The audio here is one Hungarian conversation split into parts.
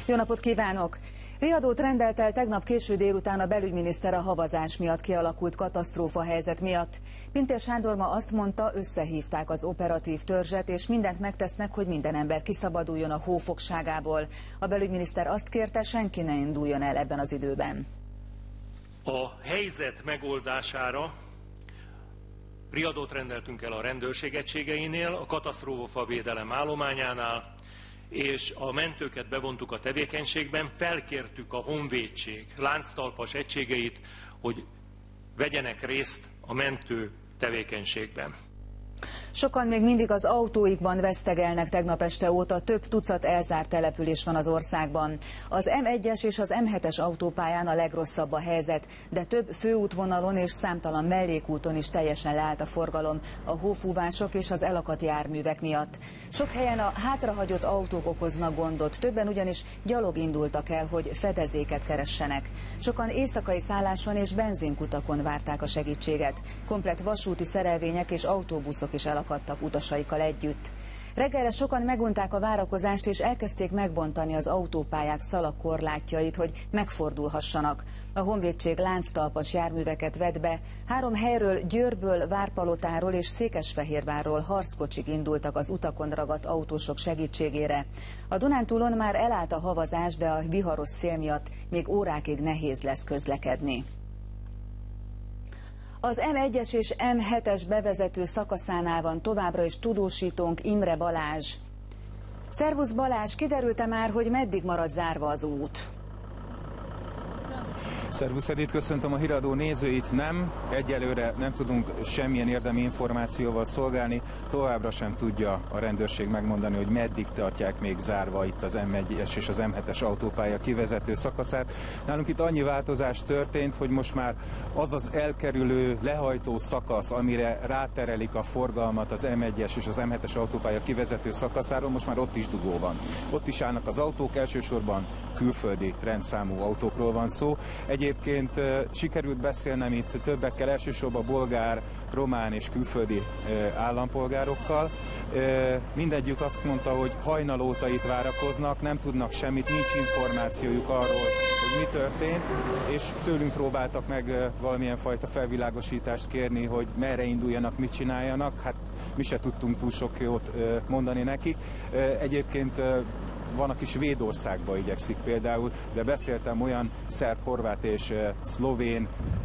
Jó napot kívánok! Riadót rendelt el tegnap késő délután a belügyminiszter a havazás miatt kialakult katasztrófa helyzet miatt. Pintér Sándor ma azt mondta, összehívták az operatív törzset, és mindent megtesznek, hogy minden ember kiszabaduljon a hó fogságából. A belügyminiszter azt kérte, senki ne induljon el ebben az időben. A helyzet megoldására riadót rendeltünk el a rendőrség egységeinél, a katasztrófavédelem állományánál, és a mentőket bevontuk a tevékenységben, felkértük a honvédség lánctalpas egységeit, hogy vegyenek részt a mentő tevékenységben. Sokan még mindig az autóikban vesztegelnek tegnap este óta, több tucat elzárt település van az országban. Az M1-es és az M7-es autópályán a legrosszabb a helyzet, de több főútvonalon és számtalan mellékúton is teljesen leállt a forgalom a hófúvások és az elakadt járművek miatt. Sok helyen a hátrahagyott autók okoznak gondot, többen ugyanis gyalog indultak el, hogy fedezéket keressenek. Sokan éjszakai szálláson és benzinkutakon várták a segítséget. Komplett vasúti szerelvények és autóbuszok is elakadtak utasaikkal együtt. Reggelre sokan megunták a várakozást, és elkezdték megbontani az autópályák szalagkorlátjait, hogy megfordulhassanak. A honvédség lánctalpas járműveket vett be. 3 helyről, Győrből, Várpalotáról és Székesfehérvárról harckocsik indultak az utakon ragadt autósok segítségére. A Dunántúlon már elállt a havazás, de a viharos szél miatt még órákig nehéz lesz közlekedni. Az M1-es és M7-es bevezető szakaszánál van továbbra is tudósítónk, Imre Balázs. Szervusz Balázs, kiderült-e már, hogy meddig marad zárva az út? Szervusz Edith, köszöntöm a híradó nézőit. Nem, egyelőre nem tudunk semmilyen érdemi információval szolgálni. Továbbra sem tudja a rendőrség megmondani, hogy meddig tartják még zárva itt az M1-es és az M7-es autópálya kivezető szakaszát. Nálunk itt annyi változás történt, hogy most már az az elkerülő, lehajtó szakasz, amire ráterelik a forgalmat az M1-es és az M7-es autópálya kivezető szakaszáról, most már ott is dugó van. Ott is állnak az autók, elsősorban külföldi rendszámú autókról van szó. Egyébként sikerült beszélnem itt többekkel, elsősorban bolgár, román és külföldi állampolgárokkal. Mindegyik azt mondta, hogy hajnal óta itt várakoznak, nem tudnak semmit, nincs információjuk arról, hogy mi történt, és tőlünk próbáltak meg valamilyen fajta felvilágosítást kérni, hogy merre induljanak, mit csináljanak. Hát mi se tudtunk túl sok jót mondani nekik. Egyébként van, aki Svédországba igyekszik például, de beszéltem olyan szerb, horvát és szlovén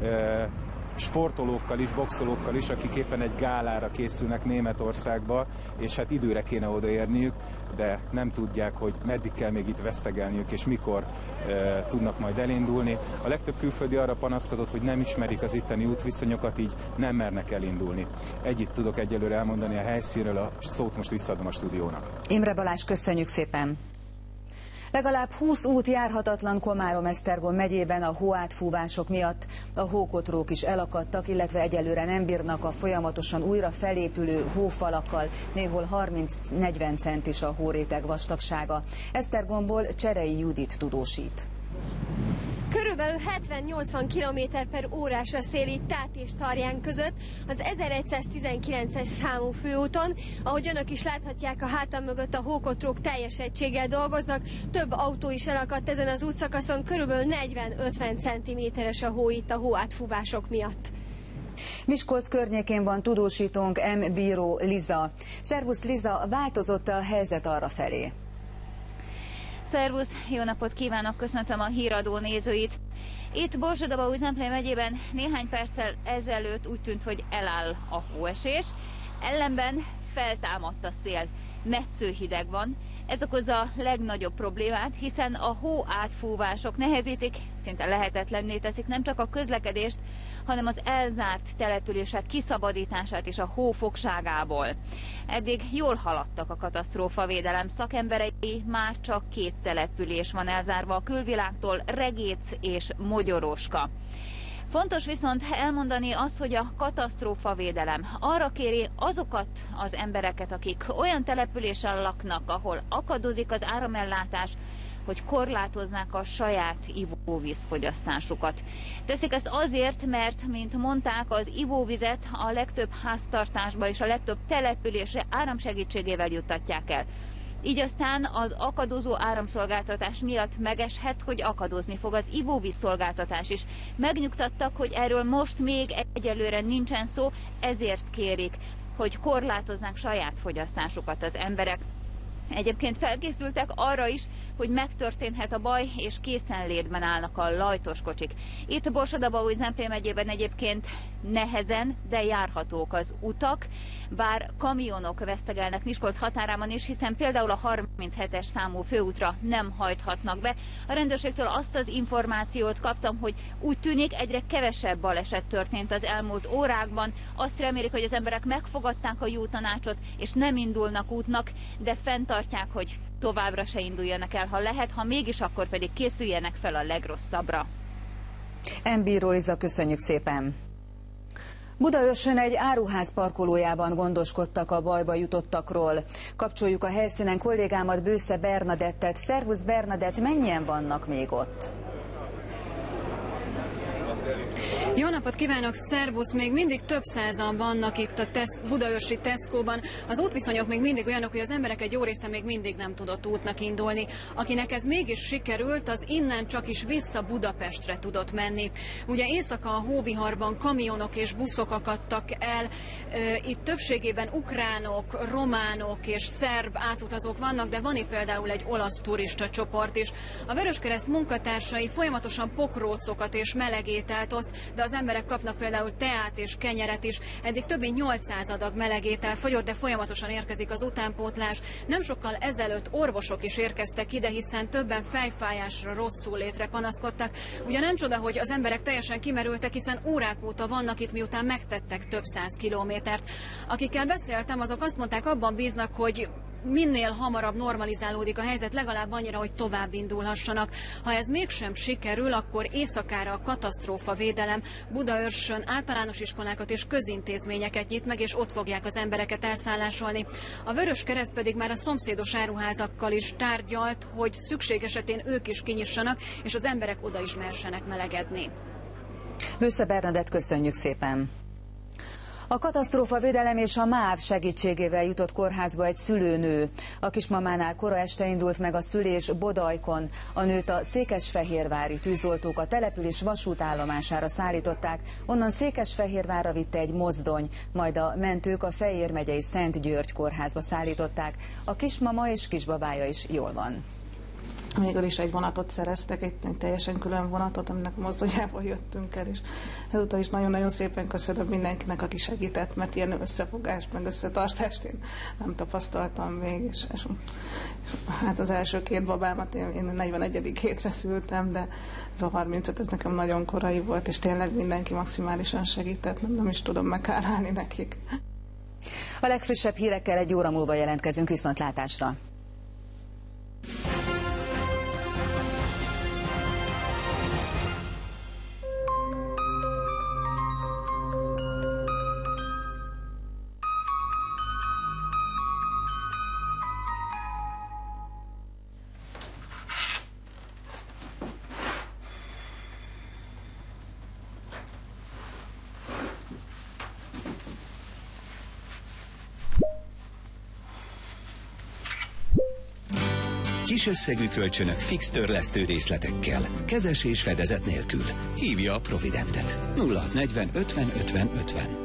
sportolókkal is, boxolókkal is, akik éppen egy gálára készülnek Németországba, és hát időre kéne odaérniük, de nem tudják, hogy meddig kell még itt vesztegelniük, és mikor tudnak majd elindulni. A legtöbb külföldi arra panaszkodott, hogy nem ismerik az itteni útviszonyokat, így nem mernek elindulni. Ennyit tudok egyelőre elmondani a helyszínről, a szót most visszaadom a stúdiónak. Imre Balázs, köszönjük szépen! Legalább 20 út járhatatlan Komárom-Esztergom megyében a hóátfúvások miatt. A hókotrók is elakadtak, illetve egyelőre nem bírnak a folyamatosan újra felépülő hófalakkal, néhol 30-40 centis a hóréteg vastagsága. Esztergomból Cserei Judit tudósít. Körülbelül 70-80 km/h a szél itt Tát és Tarján között, az 1119-es számú főúton. Ahogy önök is láthatják, a hátam mögött a hókotrók teljes egységgel dolgoznak, több autó is elakadt ezen az útszakaszon, körülbelül 40-50 cm-es a hó itt a hóátfúvások miatt. Miskolc környékén van tudósítónk, bíró Liza. Szervusz Liza, változott a helyzet arra felé? Szervusz, jó napot kívánok, köszöntöm a híradó nézőit. Itt Borsod-Abaúj-Zemplén megyében néhány perccel ezelőtt úgy tűnt, hogy eláll a hóesés, ellenben feltámadt a szél, metsző hideg van. Ez okozza a legnagyobb problémát, hiszen a hó átfúvások nehezítik, szinte lehetetlenné teszik nem csak a közlekedést, hanem az elzárt települések kiszabadítását is a hó fogságából. Eddig jól haladtak a katasztrófavédelem szakemberei, már csak 2 település van elzárva a külvilágtól, Regécz és Mogyoróska. Fontos viszont elmondani azt, hogy a katasztrófavédelem arra kéri azokat az embereket, akik olyan településen laknak, ahol akadozik az áramellátás, hogy korlátozzák a saját ivóvízfogyasztásukat. Teszik ezt azért, mert, mint mondták, az ivóvizet a legtöbb háztartásba és a legtöbb településre áram segítségével juttatják el. így aztán az akadozó áramszolgáltatás miatt megeshet, hogy akadozni fog az ivóvíz szolgáltatás is. Megnyugtattak, hogy erről most még egyelőre nincsen szó, ezért kérik, hogy korlátozzák saját fogyasztásukat az emberek. Egyébként felkészültek arra is, hogy megtörténhet a baj, és készenlétben állnak a lajtos kocsik. Itt Borsod-Abaúj-Zemplén megyében egyébként nehezen, de járhatók az utak, bár kamionok vesztegelnek Miskolc határában is, hiszen például a 37-es számú főútra nem hajthatnak be. A rendőrségtől azt az információt kaptam, hogy úgy tűnik, egyre kevesebb baleset történt az elmúlt órákban. Azt remélik, hogy az emberek megfogadták a jó tanácsot, és nem indulnak útnak, de fenntartják, hogy továbbra se induljanak el, ha lehet, ha mégis, akkor pedig készüljenek fel a legrosszabbra. Bíró Liza, köszönjük szépen! Budaörsön egy áruház parkolójában gondoskodtak a bajba jutottakról. Kapcsoljuk a helyszínen kollégámat, Bősze Bernadettet. Szervusz Bernadett, mennyien vannak még ott? Jó napot kívánok, szervusz! Még mindig több százan vannak itt a budaörsi Tesco-ban. Az útviszonyok még mindig olyanok, hogy az emberek egy jó része még mindig nem tudott útnak indulni. Akinek ez mégis sikerült, az innen csak is vissza Budapestre tudott menni. Ugye éjszaka a hóviharban kamionok és buszok akadtak el. Itt többségében ukránok, románok és szerb átutazók vannak, de van itt például egy olasz turista csoport is. A Vöröskereszt munkatársai folyamatosan pokrócokat és meleg ételt oszt, de az emberek kapnak például teát és kenyeret is. Eddig több mint 800 adag meleg étel fogyott, de folyamatosan érkezik az utánpótlás. Nem sokkal ezelőtt orvosok is érkeztek ide, hiszen többen fejfájásra, rosszullétre panaszkodtak. Ugye nem csoda, hogy az emberek teljesen kimerültek, hiszen órák óta vannak itt, miután megtettek több 100 kilométert. Akikkel beszéltem, azok azt mondták, abban bíznak, hogy minél hamarabb normalizálódik a helyzet, legalább annyira, hogy tovább indulhassanak. Ha ez mégsem sikerül, akkor éjszakára a katasztrófavédelem Budaörsön általános iskolákat és közintézményeket nyit meg, és ott fogják az embereket elszállásolni. A Vöröskereszt pedig már a szomszédos áruházakkal is tárgyalt, hogy szükség esetén ők is kinyissanak, és az emberek oda is mersenek melegedni. Bősze Bernadett, köszönjük szépen! A katasztrófavédelem és a MÁV segítségével jutott kórházba egy szülőnő. A kismamánál kora este indult meg a szülés Bodajkon. A nőt a székesfehérvári tűzoltók a település vasútállomására szállították, onnan Székesfehérvárra vitte egy mozdony, majd a mentők a Fejér megyei Szent György kórházba szállították. A kismama és kisbabája is jól van. Végül is egy vonatot szereztek, egy teljesen külön vonatot, aminek a mozdonyával jöttünk el, és ezúttal is nagyon-nagyon szépen köszönöm mindenkinek, aki segített, mert ilyen összefogást, meg összetartást én nem tapasztaltam még, és hát az első 2 babámat én 41. hétre szültem, de ez a 35, ez nekem nagyon korai volt, és tényleg mindenki maximálisan segített, nem is tudom meghálálni nekik. A legfrissebb hírekkel egy óra múlva jelentkezünk, viszontlátásra! Kis összegű kölcsönök fix törlesztő részletekkel, kezes és fedezet nélkül. Hívja a Providentet. 0640 50 50 50.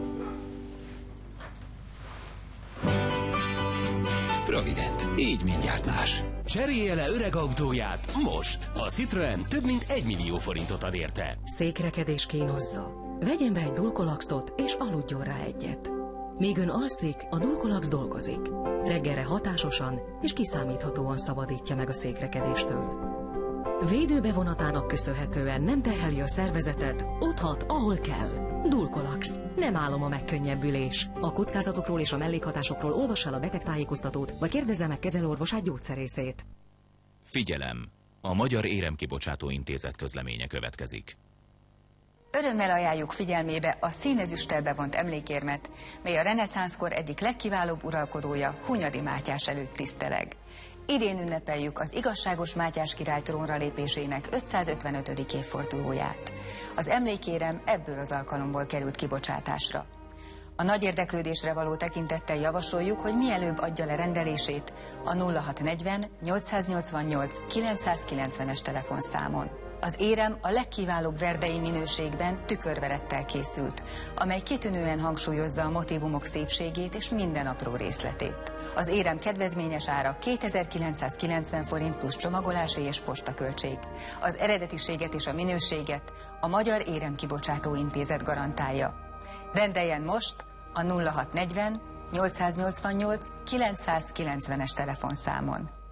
Provident. Így mindjárt más. Cserélje le öreg autóját most! A Citroën több mint 1 millió forintot ad érte. Székrekedés kínozza. Vegyen be egy Dulcolaxot és aludjon rá egyet. Míg ön alszik, a Dulcolax dolgozik. Reggelre hatásosan és kiszámíthatóan szabadítja meg a székrekedéstől. Védőbevonatának köszönhetően nem terheli a szervezetet, ott hat, ahol kell. Dulcolax. Nem álom a megkönnyebbülés. A kockázatokról és a mellékhatásokról olvassa el a betegtájékoztatót, vagy kérdezze meg kezelőorvosát, gyógyszerészét. Figyelem! A Magyar Éremkibocsátó Intézet közleménye következik. Örömmel ajánljuk figyelmébe a színezüsttel bevont emlékérmet, mely a reneszánszkor egyik legkiválóbb uralkodója, Hunyadi Mátyás előtt tiszteleg. Idén ünnepeljük az igazságos Mátyás király trónra lépésének 555. évfordulóját. Az emlékérem ebből az alkalomból került kibocsátásra. A nagy érdeklődésre való tekintettel javasoljuk, hogy mielőbb adja le rendelését a 0640 888 990-es telefonszámon. Az érem a legkiválóbb verdei minőségben tükörverettel készült, amely kitűnően hangsúlyozza a motívumok szépségét és minden apró részletét. Az érem kedvezményes ára 2990 forint plusz csomagolási és postaköltség. Az eredetiséget és a minőséget a Magyar Éremkibocsátó Intézet garantálja. Rendeljen most a 0640 888 990-es telefonszámon.